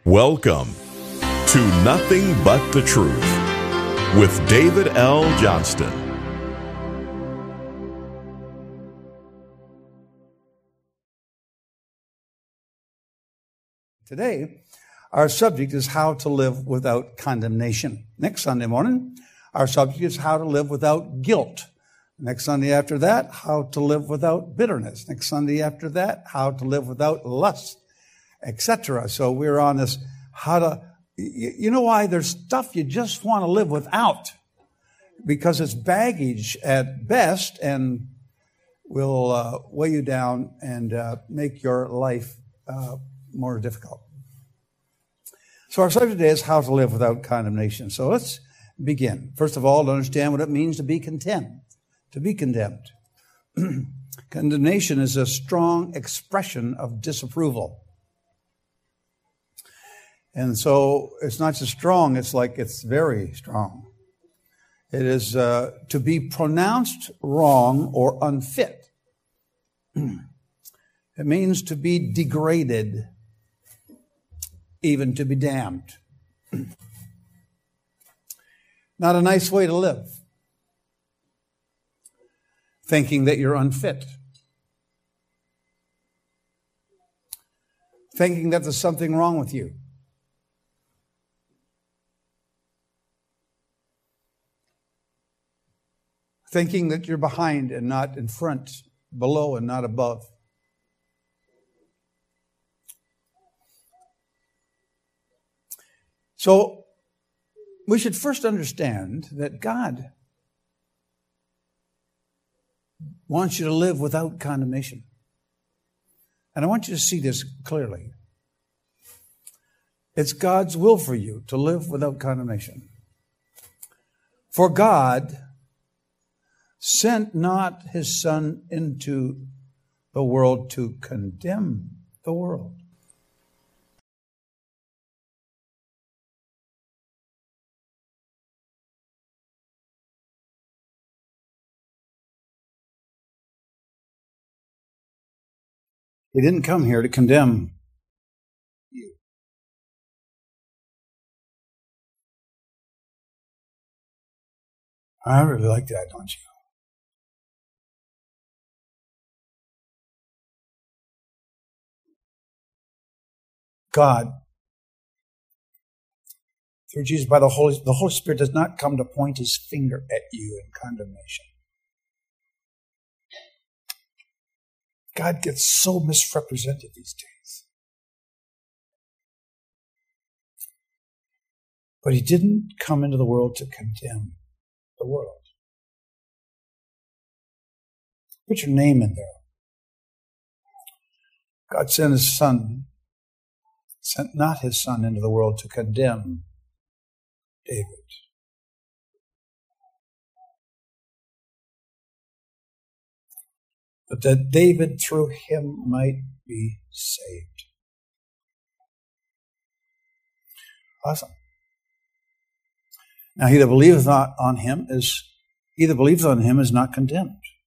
Welcome to Nothing But the Truth with David L. Johnston. Today, our subject is how to live without condemnation. Next Sunday morning, our subject is how to live without guilt. Next Sunday after that, how to live without bitterness. Next Sunday after that, how to live without lust, etc. So we're on this how to, you know why? There's stuff you just want to live without because it's baggage at best and will weigh you down and make your life more difficult. So our subject today is how to live without condemnation. So let's begin. First of all, to understand what it means to be condemned. To be condemned. Condemnation is a strong expression of disapproval. And so it's not just strong, it's very strong. It is to be pronounced wrong or unfit. It means to be degraded, even to be damned. Not a nice way to live. Thinking that you're unfit. Thinking that there's something wrong with you. Thinking that you're behind and not in front, below and not above. So, we should first understand that God wants you to live without condemnation. And I want you to see this clearly. It's God's will for you to live without condemnation. For God sent not his Son into the world to condemn the world. He didn't come here to condemn you. I really like that, don't you? God, through Jesus, by the Holy Spirit does not come to point his finger at you in condemnation. God gets so misrepresented these days. But he didn't come into the world to condemn the world. Put your name in there. God sent not his Son into the world to condemn David. But that David through him might be saved. Awesome. Now he that believeth not on him is not condemned.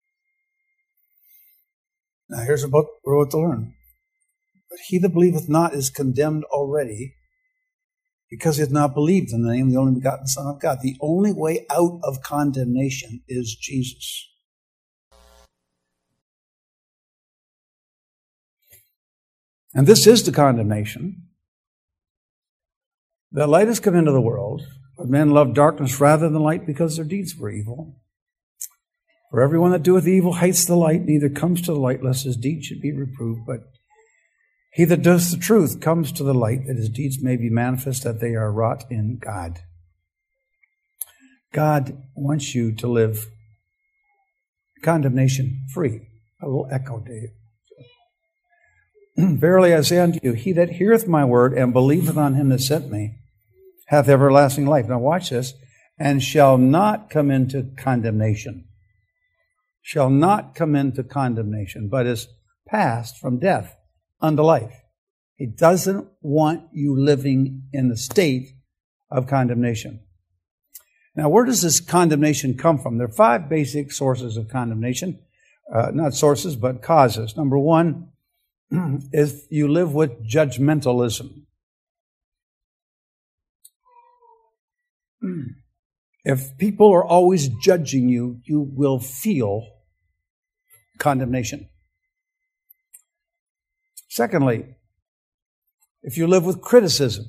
Now here's what we're about to learn. But he that believeth not is condemned already, because he hath not believed in the name of the only begotten Son of God. The only way out of condemnation is Jesus. And this is the condemnation. The light has come into the world, but men love darkness rather than light because their deeds were evil. For everyone that doeth evil hates the light, neither comes to the light, lest his deeds should be reproved. But he that doeth the truth comes to the light, that his deeds may be manifest, that they are wrought in God. God wants you to live condemnation free. I will echo Dave. Verily I say unto you, he that heareth my word and believeth on him that sent me hath everlasting life. Now watch this. And shall not come into condemnation. Shall not come into condemnation, but is passed from death unto life. He doesn't want you living in the state of condemnation. Now, where does this condemnation come from? There are 5 basic sources of condemnation. Not sources, but causes. Number 1, is you live with judgmentalism. If people are always judging you, you will feel condemnation. Secondly, if you live with criticism,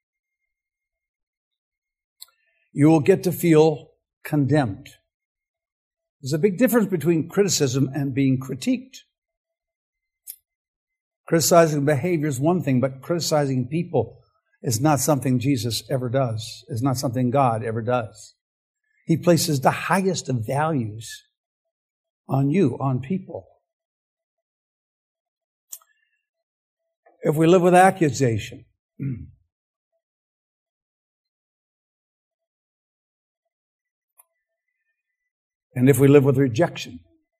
you will get to feel condemned. There's a big difference between criticism and being critiqued. Criticizing behavior is one thing, but criticizing people is not something Jesus ever does. It's not something God ever does. He places the highest of values on you, on people. If we live with accusation, and if we live with rejection,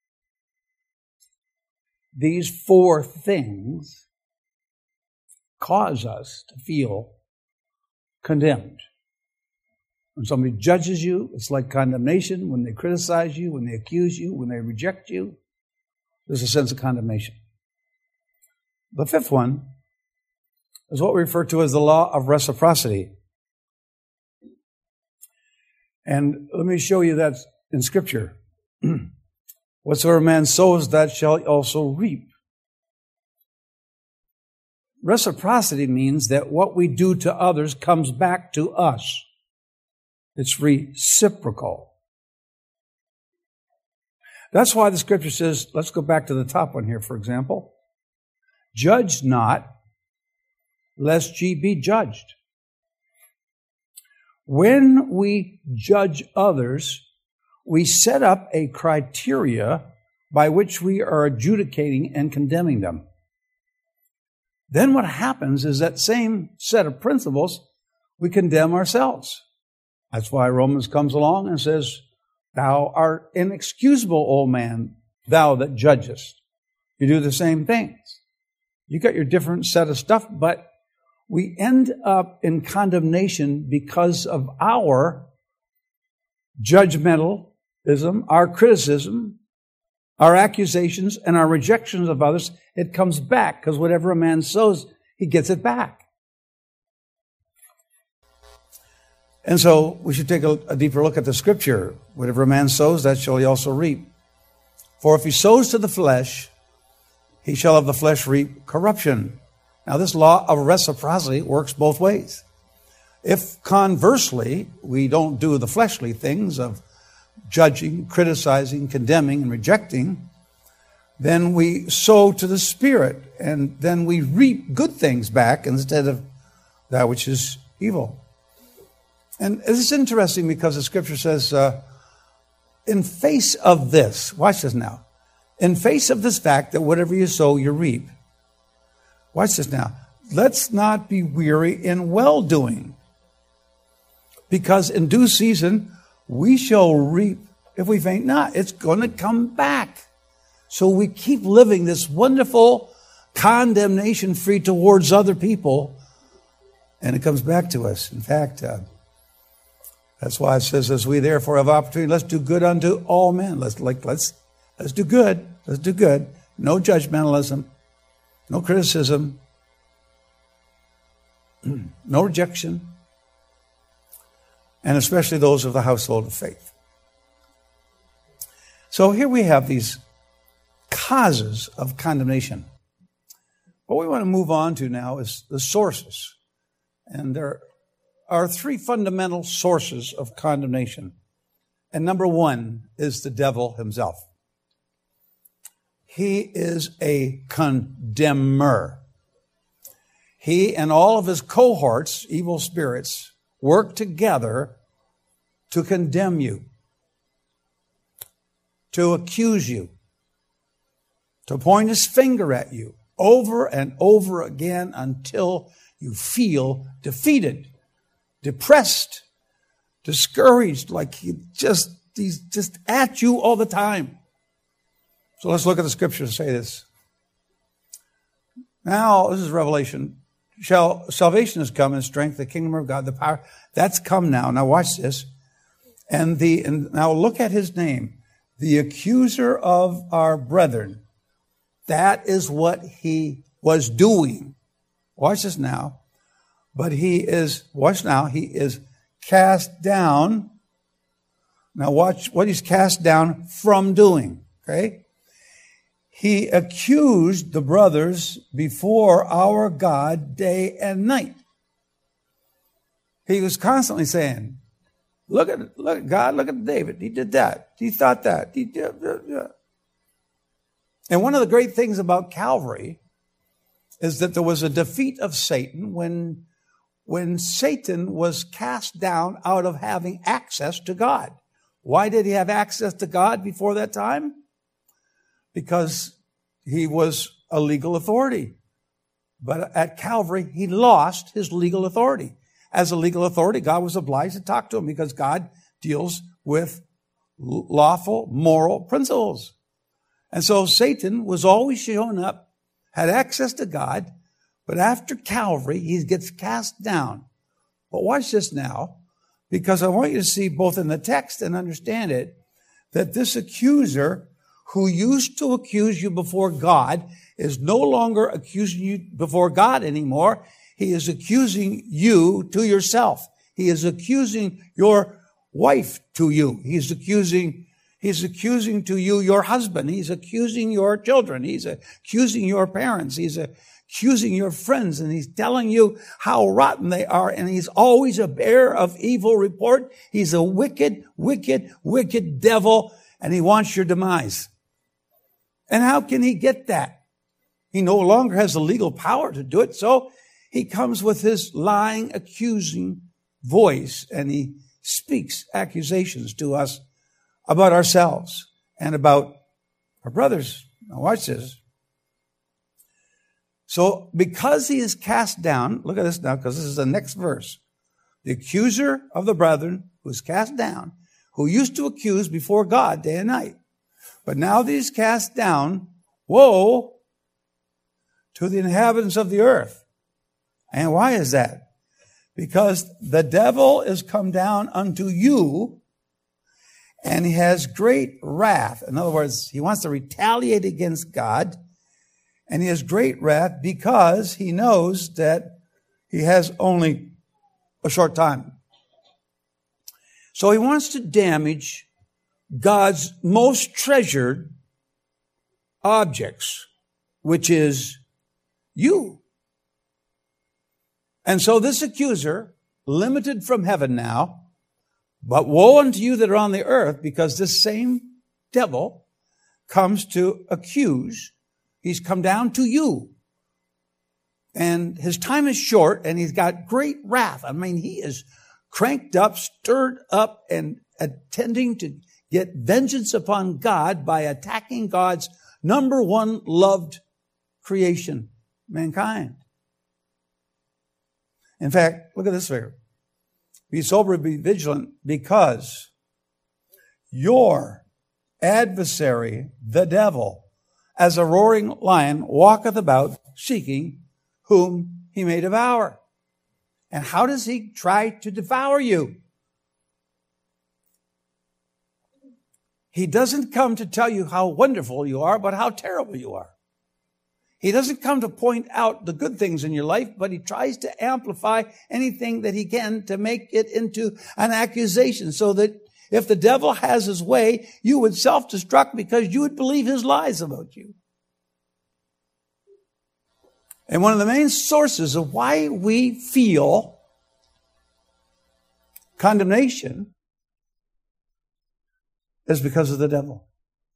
these four things cause us to feel condemned. When somebody judges you, it's like condemnation. When they criticize you, when they accuse you, when they reject you, there's a sense of condemnation. The fifth one is what we refer to as the law of reciprocity. And let me show you that in Scripture. Whatsoever man sows, that shall he also reap. Reciprocity means that what we do to others comes back to us. It's reciprocal. That's why the Scripture says, let's go back to the top one here, for example. Judge not, lest ye be judged. When we judge others, we set up a criteria by which we are adjudicating and condemning them. Then what happens is that same set of principles, we condemn ourselves. That's why Romans comes along and says, thou art inexcusable, O man, thou that judgest. You do the same things. You got your different set of stuff, but we end up in condemnation because of our judgmentalism, our criticism, our accusations, and our rejections of others. It comes back, because whatever a man sows, he gets it back. And so we should take a deeper look at the Scripture. Whatever a man sows, that shall he also reap. For if he sows to the flesh, he shall of the flesh reap corruption. Now this law of reciprocity works both ways. If conversely, we don't do the fleshly things of judging, criticizing, condemning, and rejecting, then we sow to the Spirit, and then we reap good things back instead of that which is evil. And this is interesting because the Scripture says, in face of this, watch this now, in face of this fact that whatever you sow, you reap. Watch this now. Let's not be weary in well-doing, because in due season we shall reap if we faint not. It's going to come back. So we keep living this wonderful condemnation-free towards other people, and it comes back to us. In fact, that's why it says, as we therefore have opportunity, let's do good unto all men. Let's do good. Let's do good. No judgmentalism. No criticism. No rejection. And especially those of the household of faith. So here we have these causes of condemnation. What we want to move on to now is the sources. And there are three fundamental sources of condemnation. And number one is the devil himself. He is a condemner. He and all of his cohorts, evil spirits, work together to condemn you, to accuse you, to point his finger at you over and over again until you feel defeated, depressed, discouraged, like he's just at you all the time. So let's look at the Scripture to say this. Now, this is Revelation. Salvation has come in strength, the kingdom of God, the power. That's come now. Now watch this. And now look at his name. The accuser of our brethren. That is what he was doing. Watch this now. But he is cast down. Now watch what he's cast down from doing, okay? He accused the brothers before our God day and night. He was constantly saying, look at God, look at David. He did that. He thought that. He did. And one of the great things about Calvary is that there was a defeat of Satan when Satan was cast down out of having access to God. Why did he have access to God before that time? Because he was a legal authority. But at Calvary, he lost his legal authority. As a legal authority, God was obliged to talk to him because God deals with lawful, moral principles. And so Satan was always showing up, had access to God, but after Calvary, he gets cast down. But watch this now, because I want you to see both in the text and understand it, that this accuser who used to accuse you before God is no longer accusing you before God anymore. He is accusing you to yourself. He is accusing your wife to you. He's accusing to you your husband. He's accusing your children. He's accusing your parents. He's accusing your friends, and he's telling you how rotten they are, and he's always a bearer of evil report. He's a wicked, wicked, wicked devil, and he wants your demise. And how can he get that? He no longer has the legal power to do it, so he comes with his lying, accusing voice, and he speaks accusations to us about ourselves and about our brothers. Now watch this. So because he is cast down, look at this now, because this is the next verse. The accuser of the brethren who is cast down, who used to accuse before God day and night. But now that he's cast down, woe to the inhabitants of the earth. And why is that? Because the devil is come down unto you, and he has great wrath. In other words, he wants to retaliate against God. And he has great wrath because he knows that he has only a short time. So he wants to damage God's most treasured objects, which is you. And so this accuser, limited from heaven now, but woe unto you that are on the earth, because this same devil comes to accuse. He's come down to you. And his time is short, and he's got great wrath. I mean, he is cranked up, stirred up, and attending to get vengeance upon God by attacking God's number one loved creation, mankind. In fact, look at this figure. Be sober, be vigilant, because your adversary, the devil, as a roaring lion, walketh about, seeking whom he may devour. And how does he try to devour you? He doesn't come to tell you how wonderful you are, but how terrible you are. He doesn't come to point out the good things in your life, but he tries to amplify anything that he can to make it into an accusation, so that if the devil has his way, you would self-destruct because you would believe his lies about you. And one of the main sources of why we feel condemnation is because of the devil.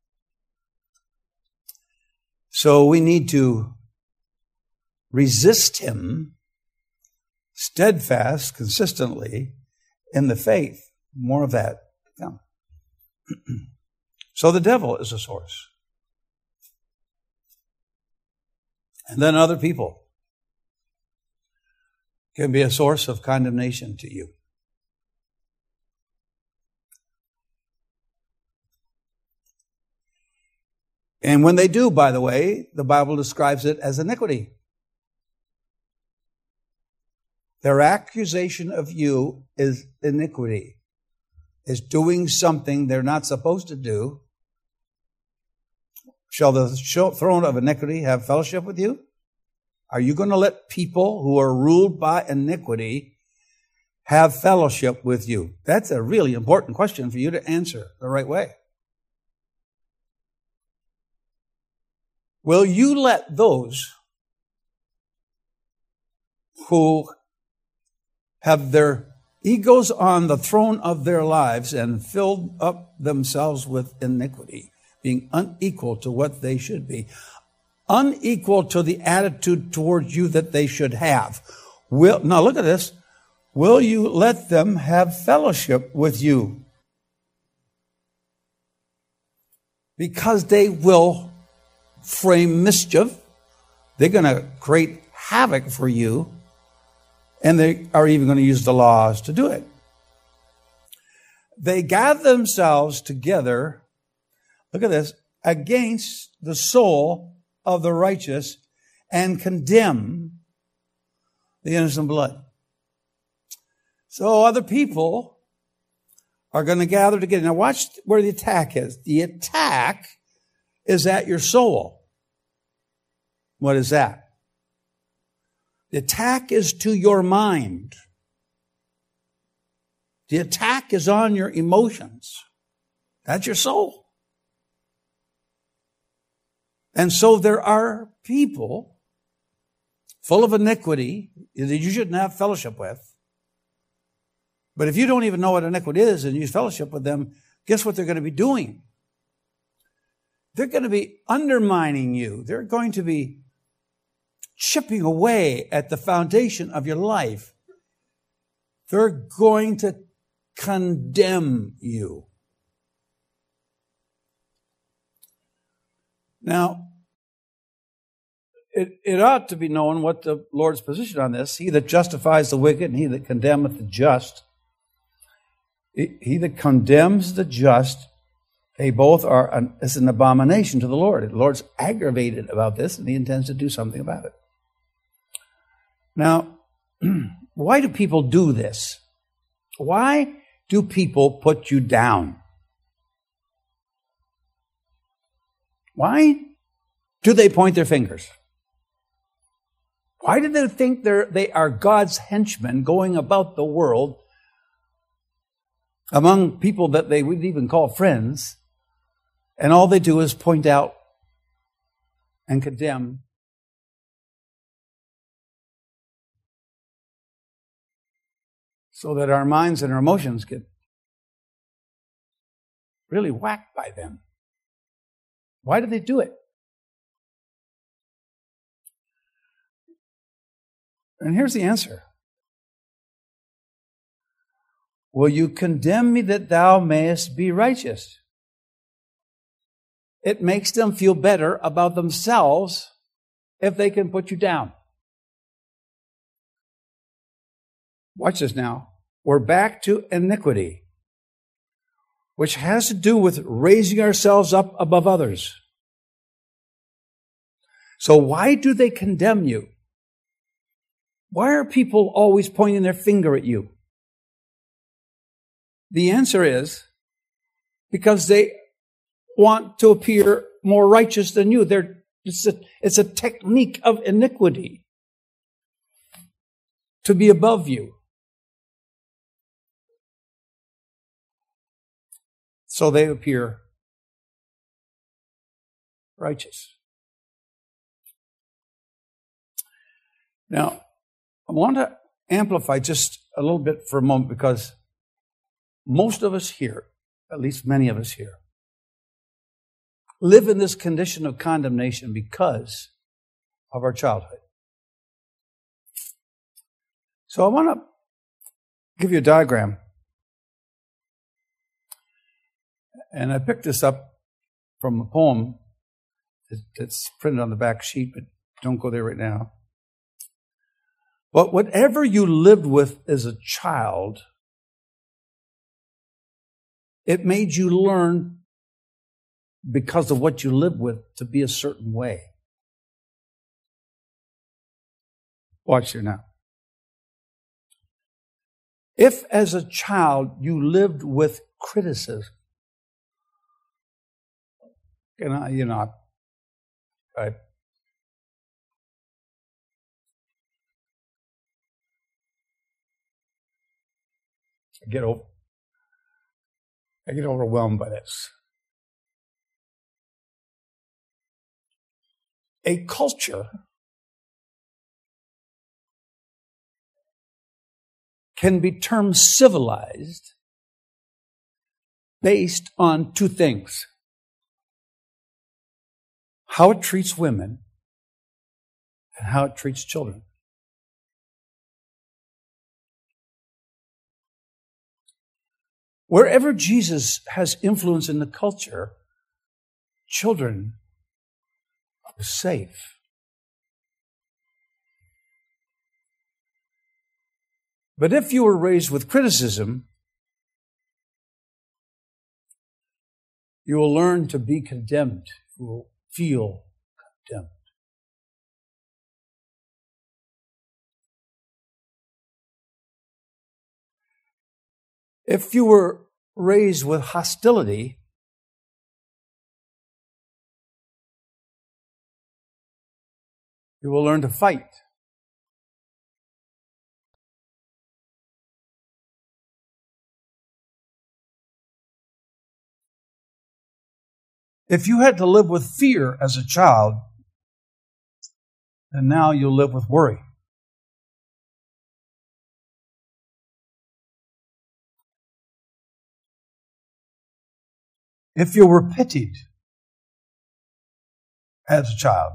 So we need to resist him steadfast, consistently in the faith. More of that. Yeah. So the devil is a source. And then other people can be a source of condemnation to you. And when they do, by the way, the Bible describes it as iniquity. Their accusation of you is iniquity. Is doing something they're not supposed to do. Shall the throne of iniquity have fellowship with you? Are you going to let people who are ruled by iniquity have fellowship with you? That's a really important question for you to answer the right way. Will you let those who have their egos on the throne of their lives and filled up themselves with iniquity, being unequal to what they should be, unequal to the attitude towards you that they should have, now look at this, will you let them have fellowship with you? Because they will frame mischief. They're going to create havoc for you. And they are even going to use the laws to do it. They gather themselves together, look at this, against the soul of the righteous and condemn the innocent blood. So other people are going to gather together. Now watch where the attack is. The attack is at your soul. What is that? The attack is to your mind. The attack is on your emotions. That's your soul. And so there are people full of iniquity that you shouldn't have fellowship with. But if you don't even know what iniquity is and you fellowship with them, guess what they're going to be doing? They're going to be undermining you. They're going to be chipping away at the foundation of your life. They're going to condemn you. Now, it ought to be known what the Lord's position on this. He that justifies the wicked and he that condemneth the just. He that condemns the just, they both are it's an abomination to the Lord. The Lord's aggravated about this and he intends to do something about it. Now, why do people do this? Why do people put you down? Why do they point their fingers? Why do they think they are God's henchmen going about the world among people that they would even call friends, and all they do is point out and condemn? So that our minds and our emotions get really whacked by them. Why do they do it? And here's the answer. Will you condemn me that thou mayest be righteous? It makes them feel better about themselves if they can put you down. Watch this now. We're back to iniquity, which has to do with raising ourselves up above others. So why do they condemn you? Why are people always pointing their finger at you? The answer is because they want to appear more righteous than you. It's a technique of iniquity to be above you. So they appear righteous. Now, I want to amplify just a little bit for a moment because most of us here, at least many of us here, live in this condition of condemnation because of our childhood. So I want to give you a diagram. And I picked this up from a poem that's printed on the back sheet, but don't go there right now. But whatever you lived with as a child, it made you learn because of what you lived with to be a certain way. Watch here now. If as a child you lived with criticism, you're not, right? I get overwhelmed by this. A culture can be termed civilized based on two things: how it treats women and how it treats children. Wherever Jesus has influence in the culture, children are safe. But if you were raised with criticism, you will learn to be condemned. You will feel condemned. If you were raised with hostility, you will learn to fight. If you had to live with fear as a child, then now you'll live with worry. If you were pitied as a child,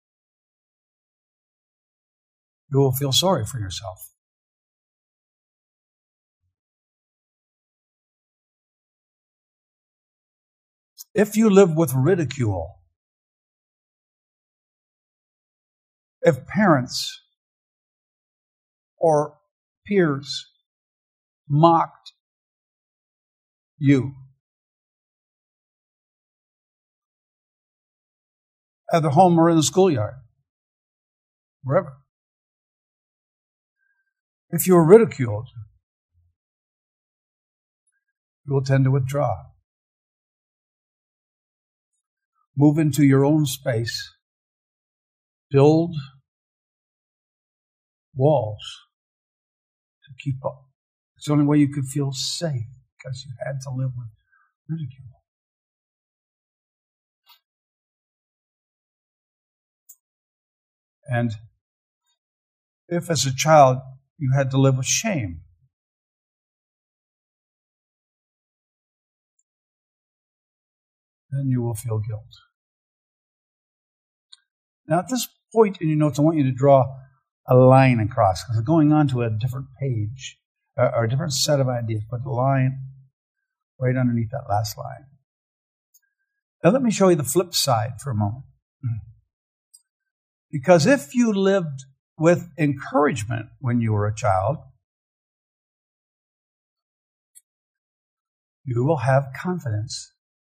you will feel sorry for yourself. If you live with ridicule, if parents or peers mocked you, at the home or in the schoolyard, wherever. If you are ridiculed, you will tend to withdraw. Move into your own space. Build walls to keep up. It's the only way you could feel safe, because you had to live with ridicule. And if as a child you had to live with shame, then you will feel guilt. Now, at this point in your notes, I want you to draw a line across, because we're going on to a different page, or a different set of ideas. Put the line right underneath that last line. Now, let me show you the flip side for a moment. Because if you lived with encouragement when you were a child, you will have confidence.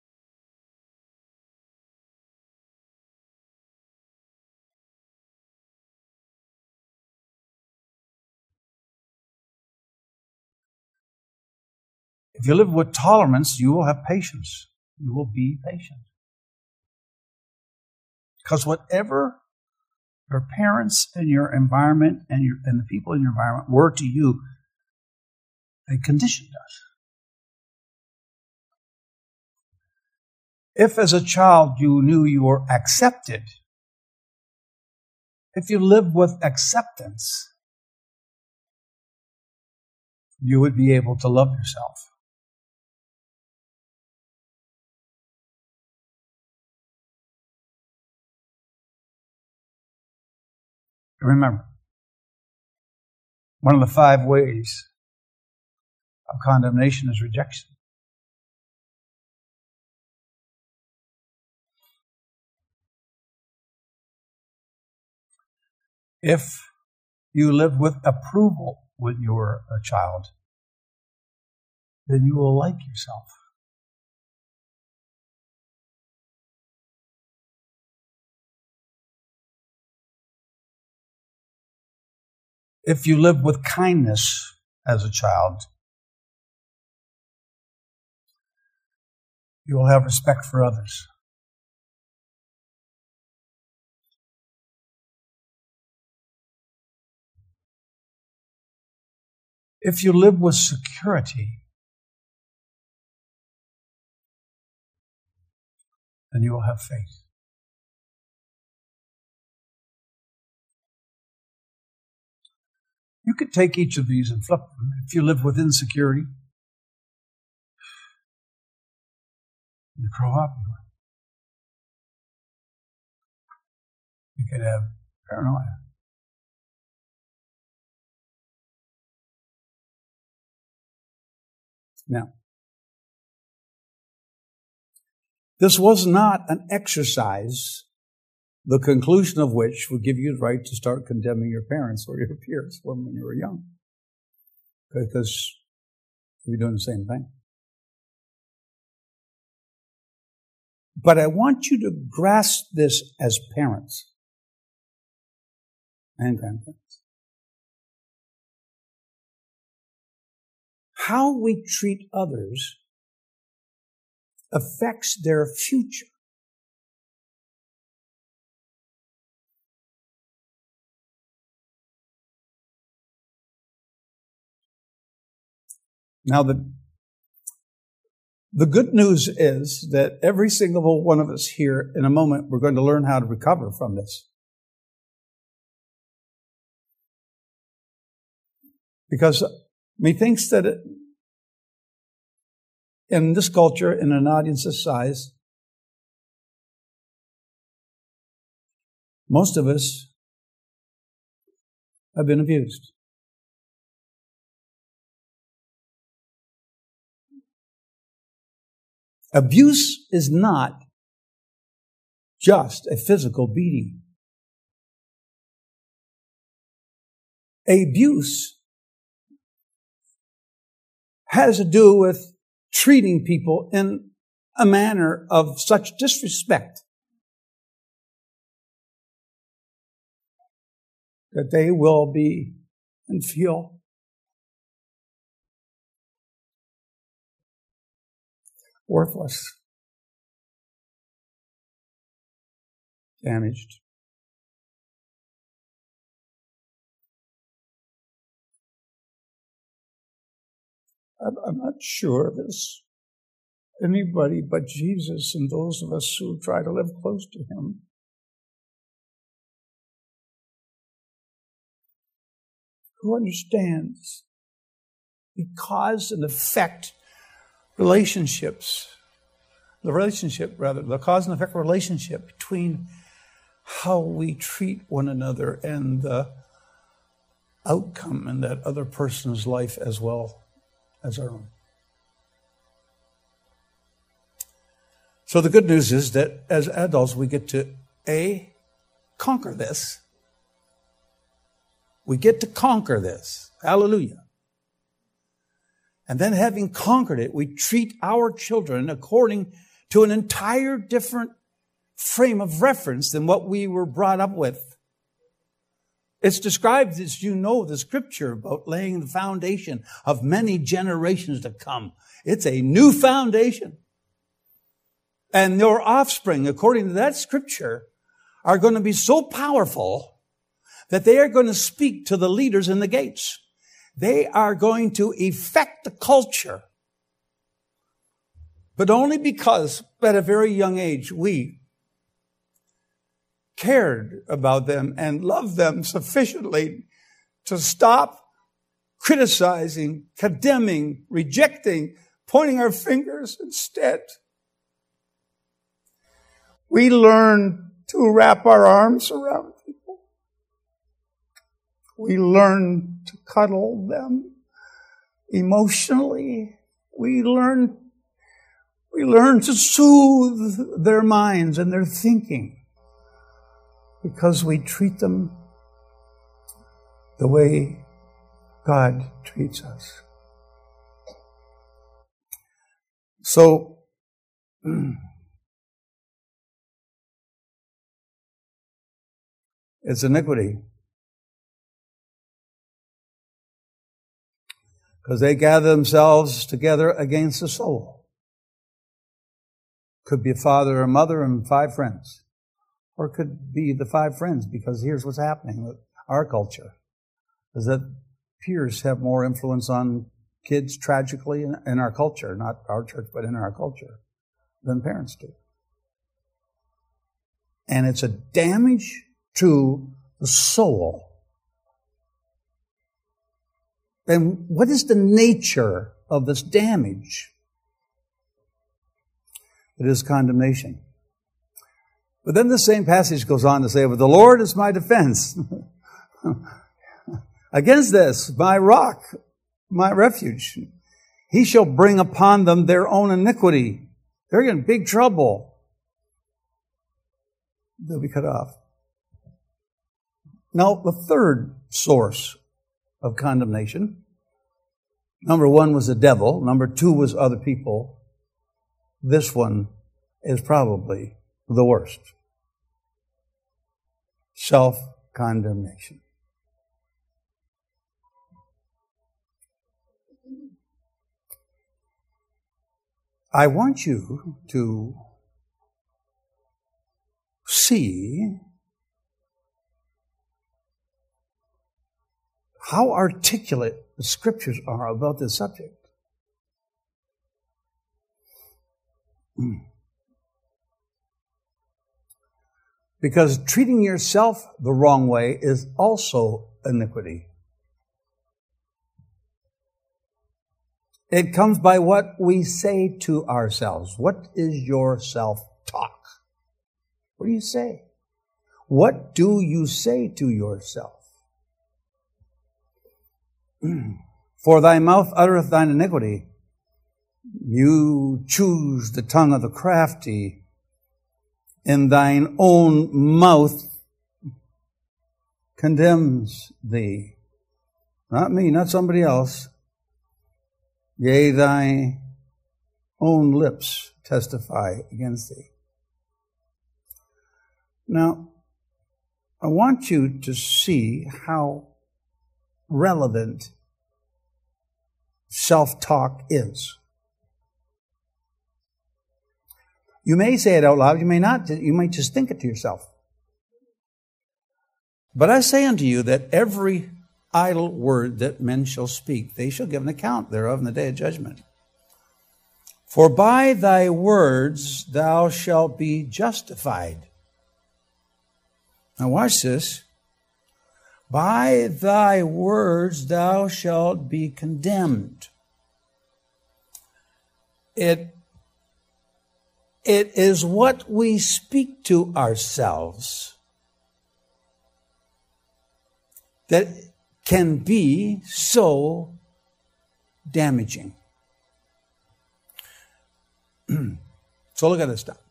If you live with tolerance, you will have patience. You will be patient. Because whatever your parents and your environment and the people in your environment were to you, they conditioned us. If as a child you knew you were accepted, if you lived with acceptance, you would be able to love yourself. Remember, one of the 5 ways of condemnation is rejection. If you lived with approval when you were a child, then you will like yourself. If you lived with kindness as a child, you will have respect for others. If you live with security, then you will have faith. You could take each of these and flip them. If you live with insecurity, you grow up. You could have paranoia. Now, this was not an exercise, the conclusion of which would give you the right to start condemning your parents or your peers when you were young, because you're doing the same thing. But I want you to grasp this as parents and grandparents. How we treat others affects their future. Now, the good news is that every single one of us here, in a moment, we're going to learn how to recover from this. Because methinks that in this culture, in an audience this size, most of us have been abused. Abuse is not just a physical beating. Abuse has to do with treating people in a manner of such disrespect that they will be and feel worthless, damaged. I'm not sure there's anybody but Jesus and those of us who try to live close to Him who understands the cause and effect relationships, the cause and effect relationship between how we treat one another and the outcome in that other person's life as well as our own. So the good news is that as adults we get to conquer this. We get to conquer this. Hallelujah. And then having conquered it, we treat our children according to an entire different frame of reference than what we were brought up with. It's described, as you know, the scripture about laying the foundation of many generations to come. It's a new foundation. And your offspring, according to that scripture, are going to be so powerful that they are going to speak to the leaders in the gates. They are going to affect the culture. But only because at a very young age we cared about them and loved them sufficiently to stop criticizing, condemning, rejecting, pointing our fingers instead. We learn to wrap our arms around people. We learn to cuddle them emotionally. We learn to soothe their minds and their thinking because we treat them the way God treats us. So, it's iniquity. Because they gather themselves together against the soul. Could be a father or a mother and 5 friends. Or it could be the 5 friends, because here's what's happening with our culture. Is that peers have more influence on kids tragically in our culture, not our church, but in our culture, than parents do. And it's a damage to the soul. And what is the nature of this damage? It is condemnation. But then the same passage goes on to say, "But the Lord is my defense. Against this, my rock, my refuge. He shall bring upon them their own iniquity." They're in big trouble. They'll be cut off. Now, the third source of condemnation, number one was the devil. Number two was other people. This one is probably the worst. Self-condemnation. I want you to see how articulate the Scriptures are about this subject. Because treating yourself the wrong way is also iniquity. It comes by what we say to ourselves. What is your self-talk? What do you say? What do you say to yourself? For thy mouth uttereth thine iniquity. You choose the tongue of the crafty. In thine own mouth condemns thee. Not me, not somebody else. Yea, thy own lips testify against thee. Now, I want you to see how relevant self-talk is. You may say it out loud, you may not, you might just think it to yourself. But I say unto you that every idle word that men shall speak, they shall give an account thereof in the day of judgment. For by thy words thou shalt be justified. Now watch this. By thy words thou shalt be condemned. It is what we speak to ourselves that can be so damaging. So look at this stuff.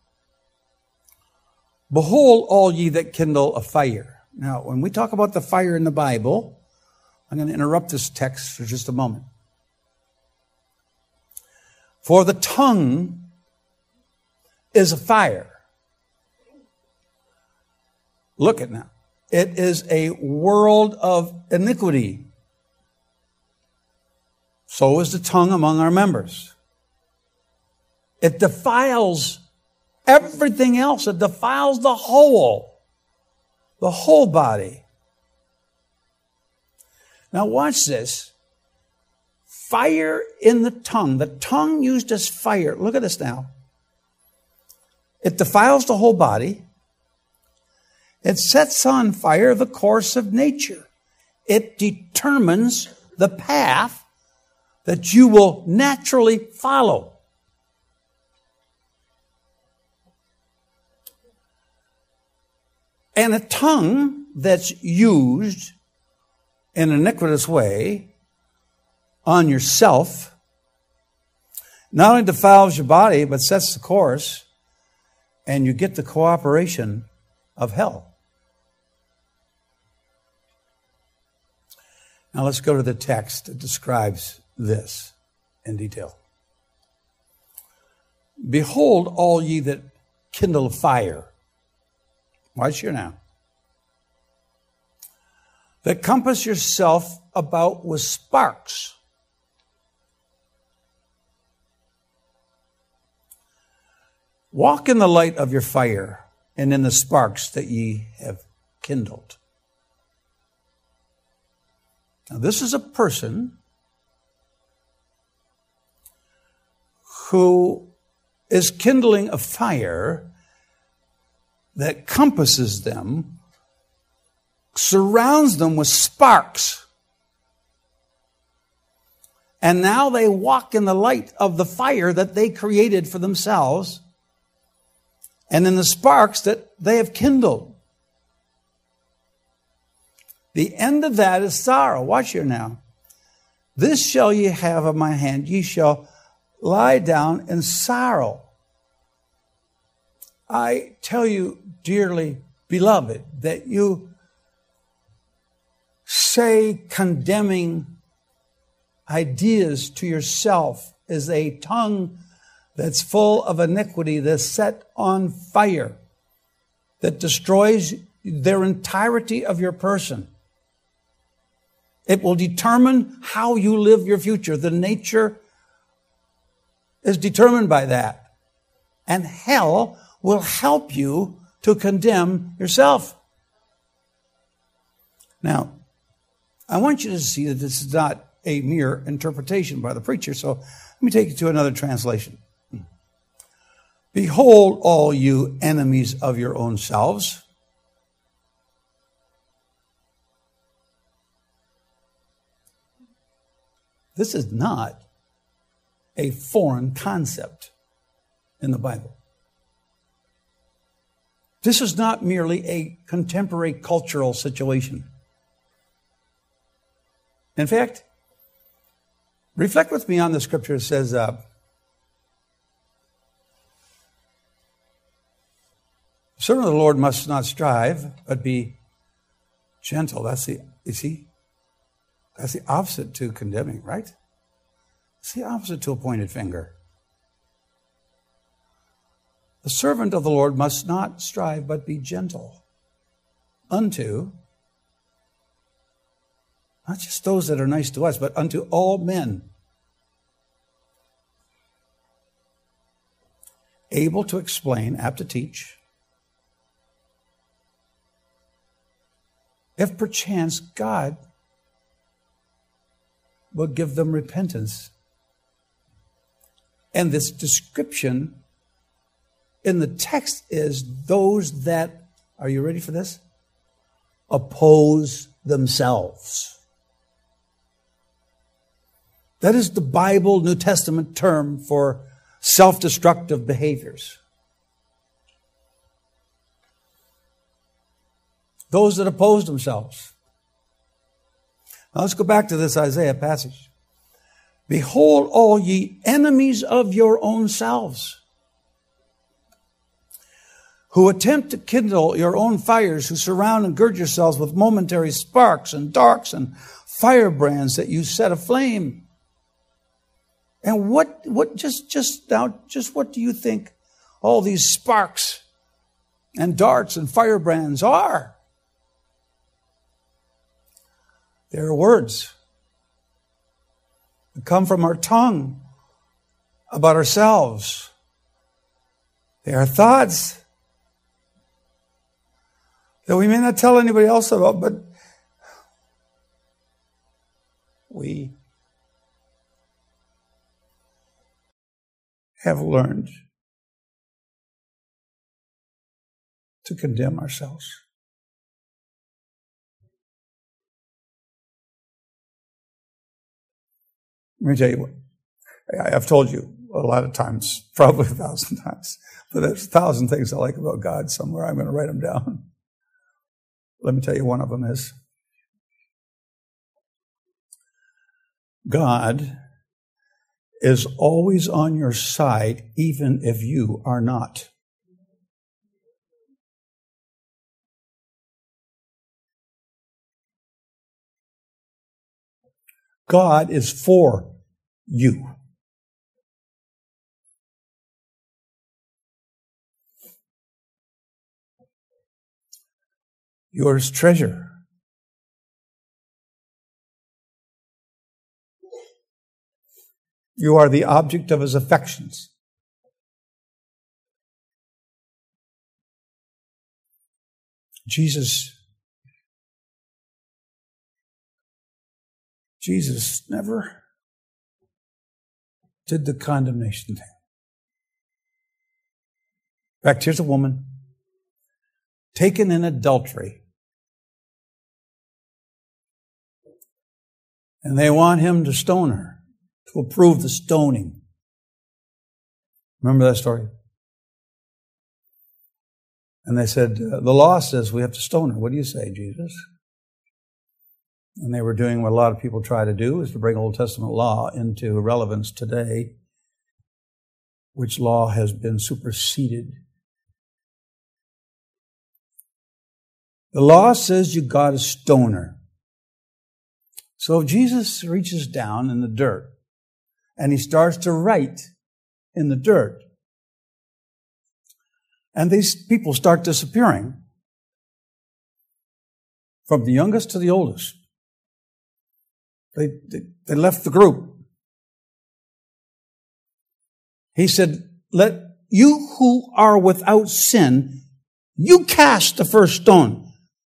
Behold, all ye that kindle a fire. Now, when we talk about the fire in the Bible, I'm going to interrupt this text for just a moment. For the tongue is a fire. Look at now. It is a world of iniquity. So is the tongue among our members. It defiles everything else. It defiles the whole body. Now watch this. Fire in the tongue used as fire. Look at this now. It defiles the whole body. It sets on fire the course of nature. It determines the path that you will naturally follow. And a tongue that's used in an iniquitous way on yourself not only defiles your body, but sets the course, and you get the cooperation of hell. Now let's go to the text that describes this in detail. Behold, all ye that kindle a fire. Watch here now. That compass yourself about with sparks. Walk in the light of your fire and in the sparks that ye have kindled. Now, this is a person who is kindling a fire that compasses them, surrounds them with sparks. And now they walk in the light of the fire that they created for themselves and in the sparks that they have kindled. The end of that is sorrow. Watch here now. This shall ye have of my hand. Ye shall lie down in sorrow. I tell you, dearly beloved, that you say condemning ideas to yourself is a tongue that's full of iniquity, that's set on fire, that destroys their entirety of your person. It will determine how you live your future. The nature is determined by that. And hell will help you to condemn yourself. Now, I want you to see that this is not a mere interpretation by the preacher, so let me take you to another translation. Behold, all you enemies of your own selves. This is not a foreign concept in the Bible. This is not merely a contemporary cultural situation. In fact, reflect with me on the scripture. It says, the servant of the Lord must not strive, but be gentle. That's the opposite to condemning, right? It's the opposite to a pointed finger. The servant of the Lord must not strive, but be gentle unto, not just those that are nice to us, but unto all men, able to explain, apt to teach, if perchance God will give them repentance. And this description in the text is those that, are you ready for this? Oppose themselves. That is the Bible New Testament term for self-destructive behaviors. Those that oppose themselves. Now let's go back to this Isaiah passage. Behold, all ye enemies of your own selves, who attempt to kindle your own fires, who surround and gird yourselves with momentary sparks and darks and firebrands that you set aflame. And what what do you think all these sparks and darts and firebrands are? They're words that come from our tongue about ourselves. They are thoughts that we may not tell anybody else about, but we have learned to condemn ourselves. Let me tell you what, I've told you a lot of times, probably 1,000 times, but there's 1,000 things I like about God somewhere. I'm going to write them down. Let me tell you one of them is, God is always on your side, even if you are not. God is for you. You're his treasure. You are the object of his affections. Jesus Jesus never did the condemnation thing. In fact, here's a woman taken in adultery. And they want him to stone her, to approve the stoning. Remember that story? And they said, the law says we have to stone her. What do you say, Jesus? And they were doing what a lot of people try to do, is to bring Old Testament law into relevance today, which law has been superseded. The law says you got to stone her. So Jesus reaches down in the dirt and he starts to write in the dirt. And these people start disappearing from the youngest to the oldest. They left the group. He said, let you who are without sin, you cast the first stone.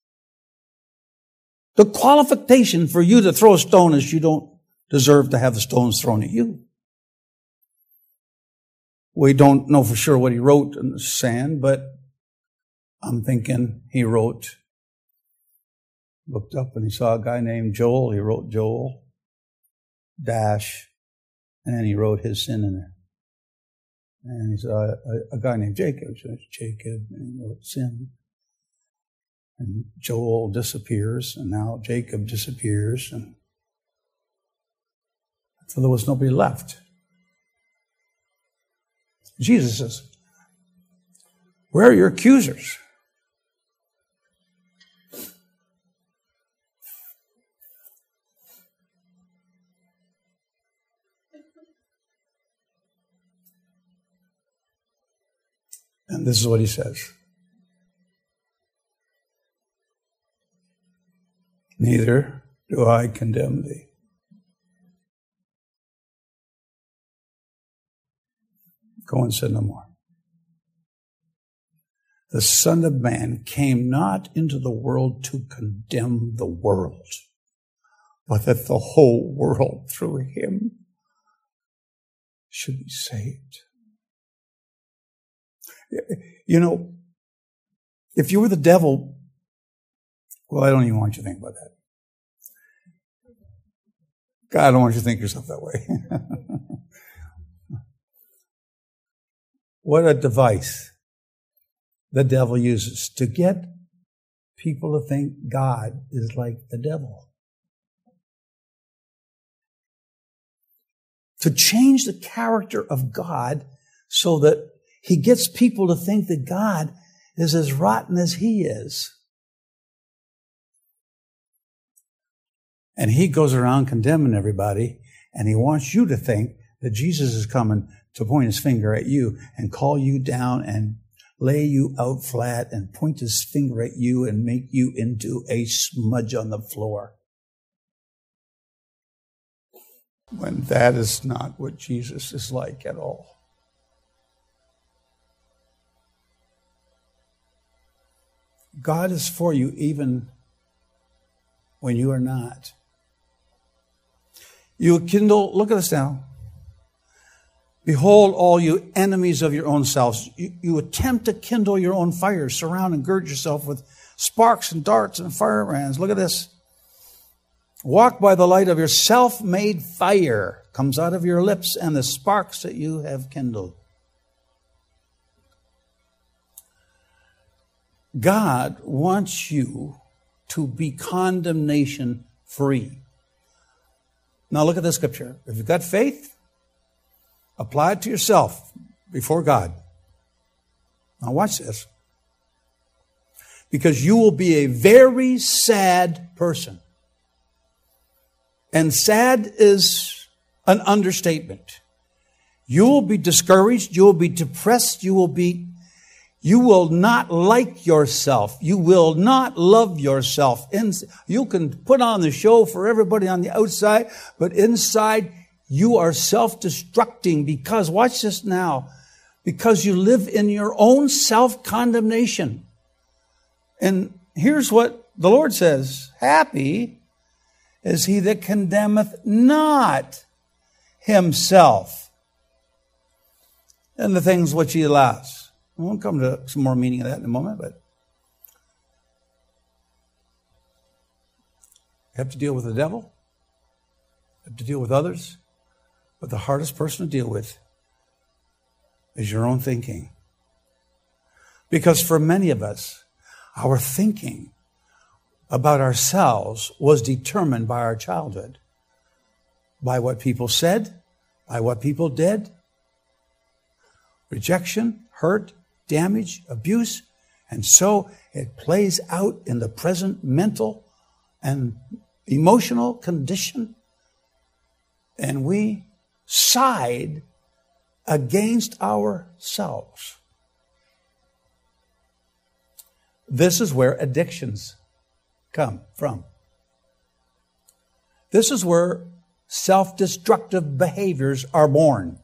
The qualification for you to throw a stone is you don't deserve to have the stones thrown at you. We don't know for sure what he wrote in the sand, but I'm thinking he looked up and he saw a guy named Joel. He wrote Joel, dash, and then he wrote his sin in there. And he saw a guy named Jacob. So it's Jacob, and he wrote sin. And Joel disappears, and now Jacob disappears, and so there was nobody left. Jesus says, where are your accusers? And this is what he says. Neither do I condemn thee. Go and sin no more. The Son of Man came not into the world to condemn the world, but that the whole world through him should be saved. You know, if you were the devil, well, I don't even want you to think about that. God, I don't want you to think yourself that way. What a device the devil uses to get people to think God is like the devil. To change the character of God so that he gets people to think that God is as rotten as he is. And he goes around condemning everybody, and he wants you to think that Jesus is coming to point his finger at you and call you down and lay you out flat and point his finger at you and make you into a smudge on the floor. When that is not what Jesus is like at all. God is for you even when you are not. You kindle, look at this now. Behold, all you enemies of your own selves. You attempt to kindle your own fire. Surround and gird yourself with sparks and darts and firebrands. Look at this. Walk by the light of your self-made fire. Comes out of your lips and the sparks that you have kindled. God wants you to be condemnation free. Now look at this scripture. If you've got faith, apply it to yourself before God. Now watch this. Because you will be a very sad person. And sad is an understatement. You will be discouraged. You will be depressed. You will not like yourself. You will not love yourself. You can put on the show for everybody on the outside, but inside you are self-destructing because, watch this now, because you live in your own self-condemnation. And here's what the Lord says. Happy is he that condemneth not himself in the things which he allows. We'll come to some more meaning of that in a moment, but you have to deal with the devil. You have to deal with others. But the hardest person to deal with is your own thinking. Because for many of us, our thinking about ourselves was determined by our childhood, by what people said, by what people did. Rejection, hurt, damage, abuse, and so it plays out in the present mental and emotional condition, and we side against ourselves. This is where addictions come from. This is where self-destructive behaviors are born.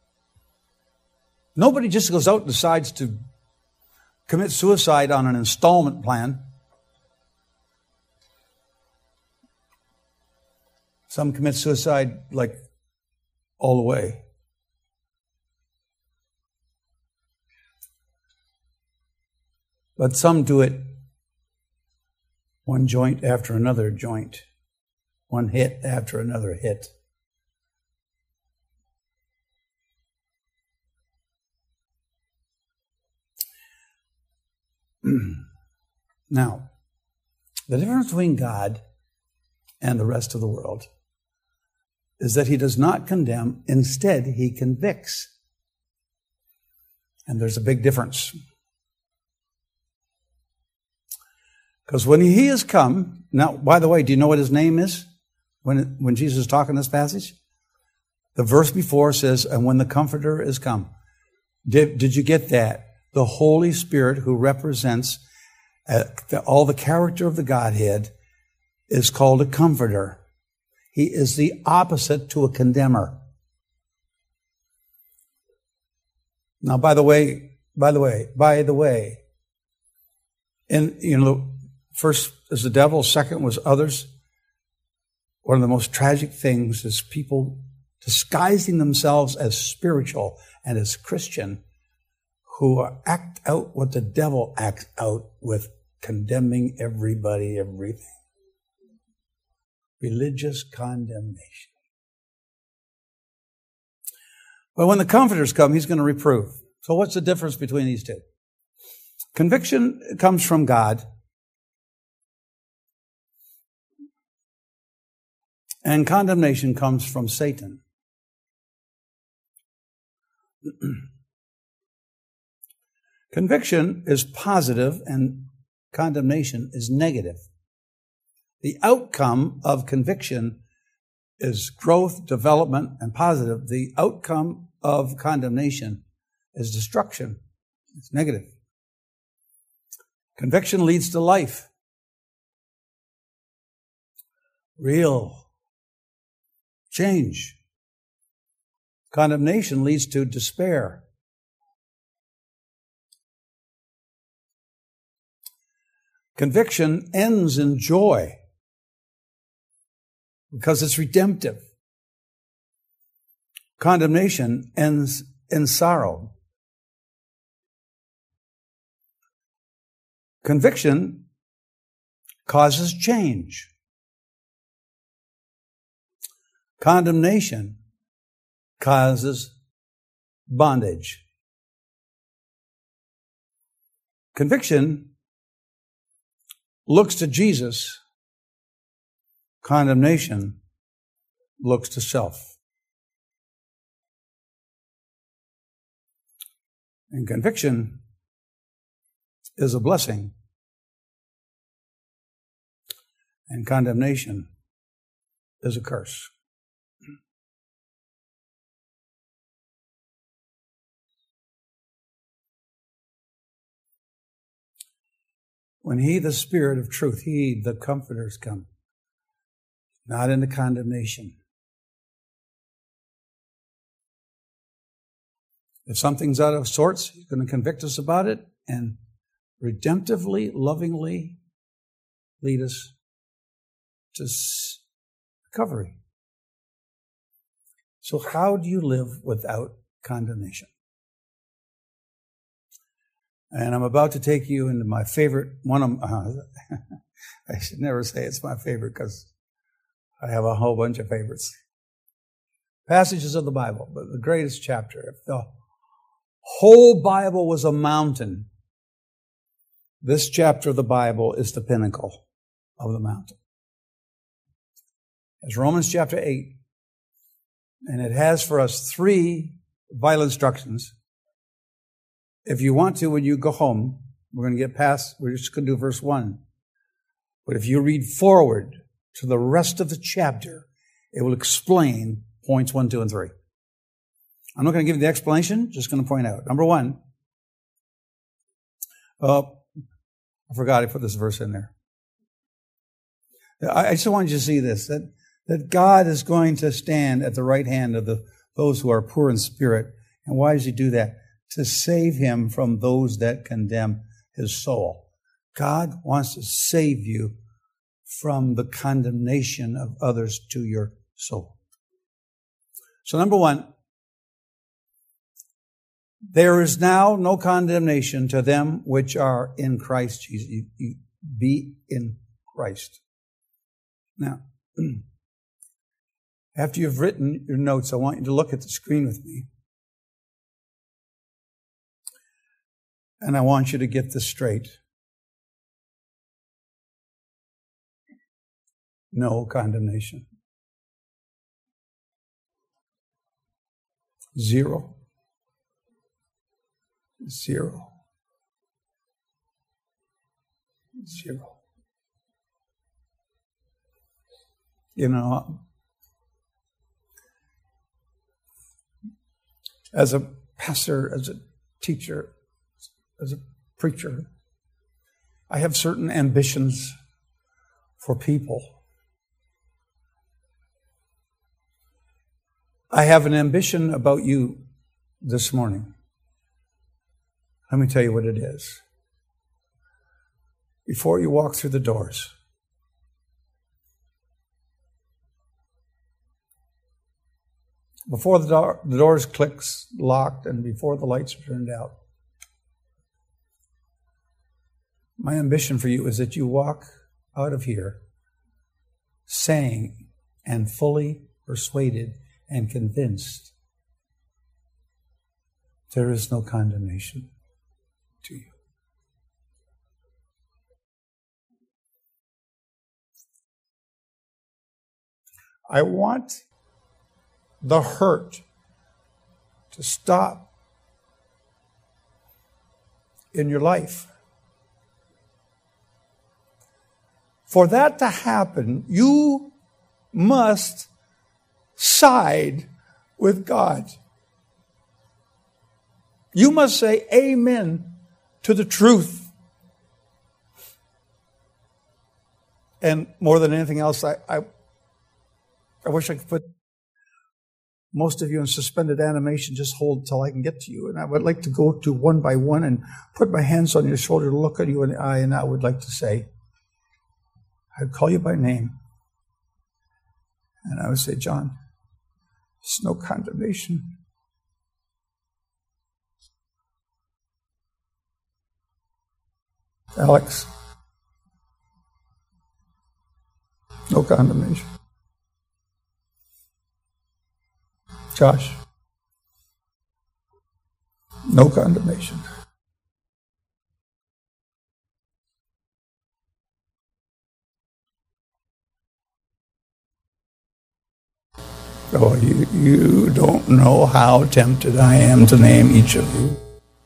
Nobody just goes out and decides to commit suicide on an installment plan. Some commit suicide like all the way. But some do it one joint after another joint, one hit after another hit. Now, the difference between God and the rest of the world is that he does not condemn, instead he convicts. And there's a big difference. Because when he has come, now, by the way, do you know what his name is? When Jesus is talking this passage? The verse before says, and when the Comforter is come. Did you get that? The Holy Spirit, who represents all the character of the Godhead, is called a comforter. He is the opposite to a condemner. Now, by the way, first is the devil, second was others. One of the most tragic things is people disguising themselves as spiritual and as Christian, who act out what the devil acts out with, condemning everybody, everything. Religious condemnation. But when the Comforters come, he's going to reprove. So what's the difference between these two? Conviction comes from God, and condemnation comes from Satan. Conviction is positive and condemnation is negative. The outcome of conviction is growth, development, and positive. The outcome of condemnation is destruction. It's negative. Conviction leads to life. Real change. Condemnation leads to despair. Conviction ends in joy because it's redemptive. Condemnation ends in sorrow. Conviction causes change. Condemnation causes bondage. Conviction looks to Jesus. Condemnation looks to self. And conviction is a blessing. And condemnation is a curse. When he, the Spirit of truth, he, the Comforters, come, not into condemnation. If something's out of sorts, he's going to convict us about it and redemptively, lovingly lead us Recovery. So how do you live without condemnation? And I'm about to take you into my favorite, I should never say it's my favorite because I have a whole bunch of favorites. Passages of the Bible, but the greatest chapter. If the whole Bible was a mountain, this chapter of the Bible is the pinnacle of the mountain. It's Romans chapter 8. And it has for us 3 vital instructions. If you want to, when you go home, we're just going to do verse 1. But if you read forward to the rest of the chapter, it will explain points 1, 2, and 3. I'm not going to give you the explanation, just going to point out. Number 1, I forgot I put this verse in there. I just wanted you to see this, that God is going to stand at the right hand of those who are poor in spirit. And why does he do that? To save him from those that condemn his soul. God wants to save you from the condemnation of others to your soul. So number 1, there is now no condemnation to them which are in Christ Jesus. You be in Christ. Now, after you've written your notes, I want you to look at the screen with me. And I want you to get this straight. No condemnation. 0. 0. 0. You know, as a pastor, as a teacher, as a preacher, I have certain ambitions for people. I have an ambition about you this morning. Let me tell you what it is. Before you walk through the doors, before the doors clicks locked and before the lights are turned out, my ambition for you is that you walk out of here saying and fully persuaded and convinced there is no condemnation to you. I want the hurt to stop in your life. For that to happen, you must side with God. You must say amen to the truth. And more than anything else, I wish I could put most of you in suspended animation. Just hold till I can get to you. And I would like to go to one by one and put my hands on your shoulder, look at you in the eye, and I would like to say, I'd call you by name. And I would say, John, there's no condemnation. Alex, no condemnation. Josh, no condemnation. Oh, you don't know how tempted I am to name each of you.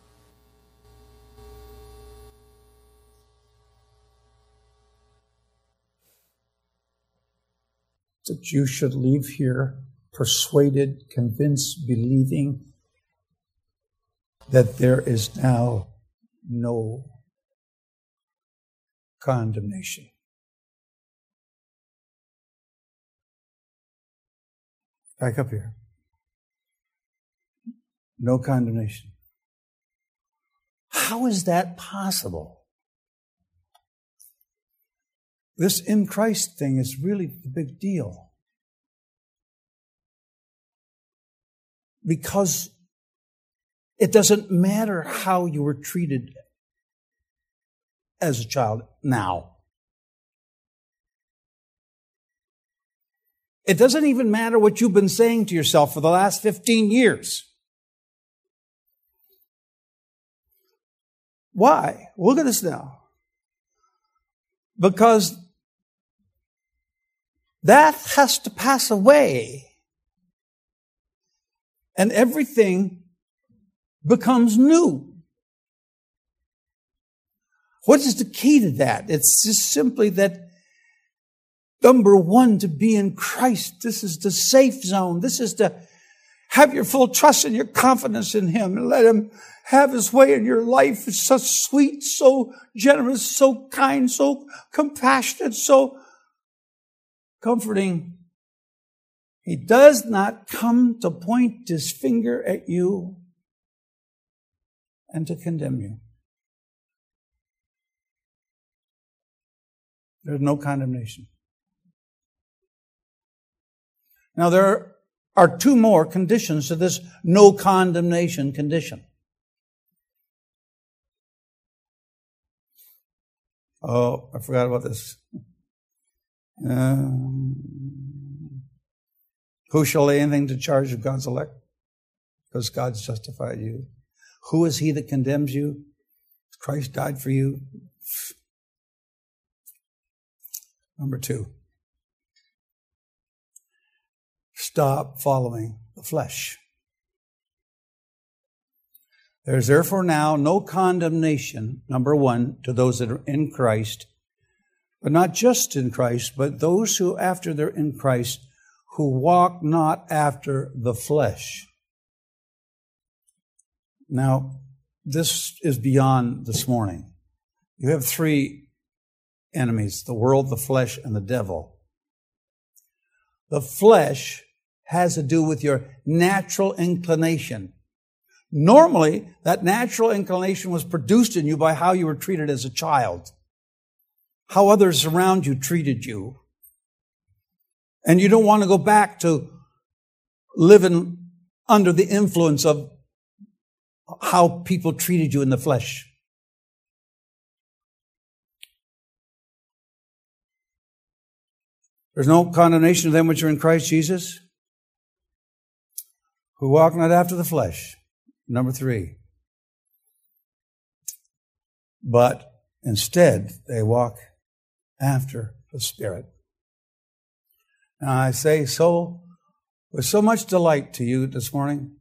That you should leave here persuaded, convinced, believing that there is now no condemnation. Back up here. No condemnation. How is that possible? This in Christ thing is really the big deal. because it doesn't matter how you were treated as a child now. It doesn't even matter what you've been saying to yourself for the last 15 years. Why? Look at this now. Because that has to pass away. And everything becomes new. What is the key to that? It's just simply that, number one, to be in Christ. This is the safe zone. This is to have your full trust and your confidence in Him and let Him have His way in your life. It's so sweet, so generous, so kind, so compassionate, so comforting. He does not come to point His finger at you and to condemn you. There's no condemnation. Now, there are two more conditions to this no condemnation condition. Oh, I forgot about this. Who shall lay anything to charge of God's elect? Because God's justified you. Who is he that condemns you? Christ died for you. Number two, stop following the flesh. There is therefore now no condemnation, number one, to those that are in Christ, but not just in Christ, but those who, after they're in Christ, who walk not after the flesh. Now, this is beyond this morning. You have three enemies: the world, the flesh, and the devil. The flesh has to do with your natural inclination. Normally, that natural inclination was produced in you by how you were treated as a child, how others around you treated you. And you don't want to go back to living under the influence of how people treated you in the flesh. There's no condemnation of them which are in Christ Jesus, who walk not after the flesh. Number three. But instead, they walk after the Spirit. Now I say so with so much delight to you this morning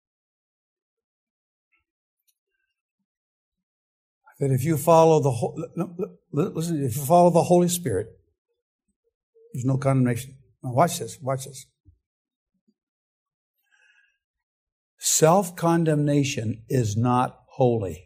that if you follow if you follow the Holy Spirit, there's no condemnation. Now watch this. Self-condemnation is not holy.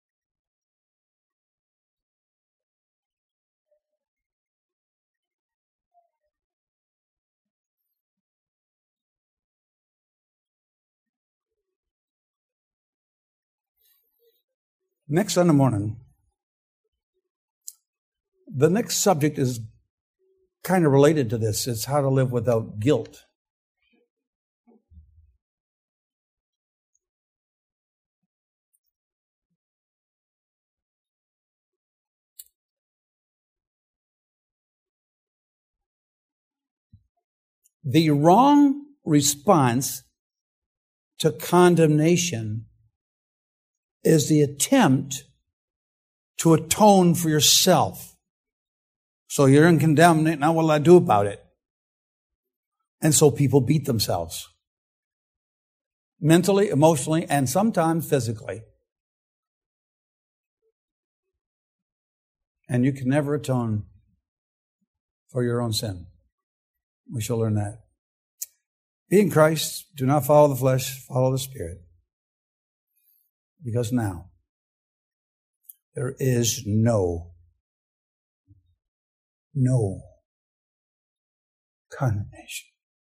Next Sunday morning, the next subject is kind of related to this. It's how to live without guilt. The wrong response to condemnation is the attempt to atone for yourself. So you're in condemnation. Now what will I do about it? And so people beat themselves. Mentally, emotionally, and sometimes physically. And you can never atone for your own sin. We shall learn that. Be in Christ. Do not follow the flesh. Follow the Spirit. Because now, there is no condemnation.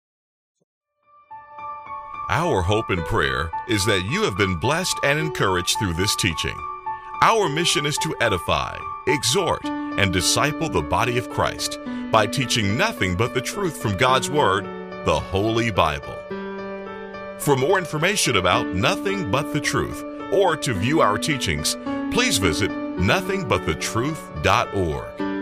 Our hope and prayer is that you have been blessed and encouraged through this teaching. Our mission is to edify, exhort, and disciple the body of Christ by teaching nothing but the truth from God's Word, the Holy Bible. For more information about Nothing But the Truth, or to view our teachings, please visit nothingbutthetruth.org.